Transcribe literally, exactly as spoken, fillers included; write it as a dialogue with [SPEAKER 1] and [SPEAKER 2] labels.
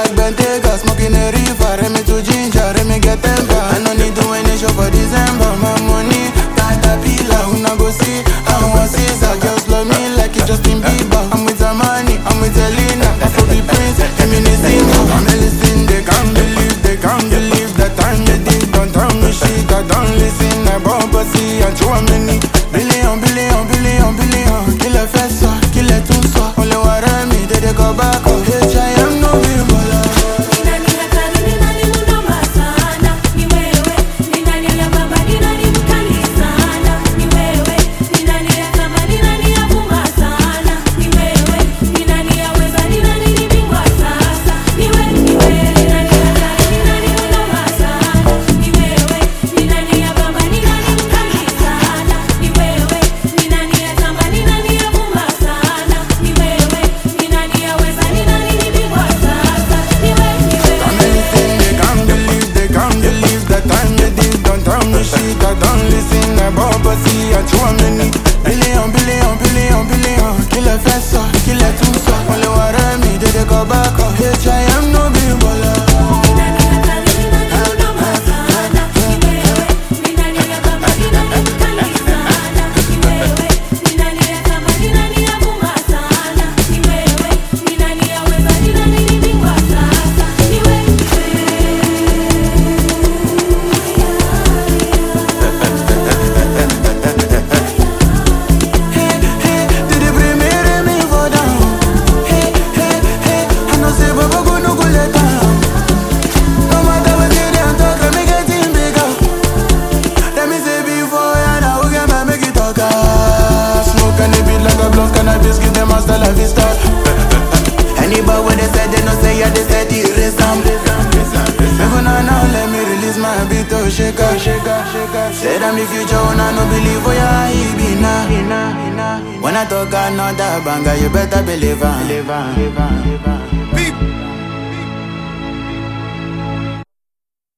[SPEAKER 1] like Bentayga, smoking a reefer. Remy to ginger, Remy get temper. I no need to any show for December. My money, caterpillar, who not go see? I want Caesar, girls love me like it's Justin Bieber. I'm with Amani, I'm with Elena, Afro be Prince, Eminescence. I'm listening, they can't believe, they can't believe the time you did. Don't tell me shit, I don't listen. I bump a see and show a many billion, billion, billion, billion. Kill a fessa, kill a tunsa. Only what I mean, they go back. Oh, H I am no people. Shit, I don't listen, I bump a see and show a many billion, billion, billion, billion. Kill a fessa, kill a tunsa. Only what I mean, they go back. H I am no bimbola. Give them hasta la vista. Anybody when they say they no say yeah, they say the erase them. Even now, now let me release my beat to shake up, shake up, shake up. Say them the future when I no believe for ya he be now. When I talk another banger, you better believe it.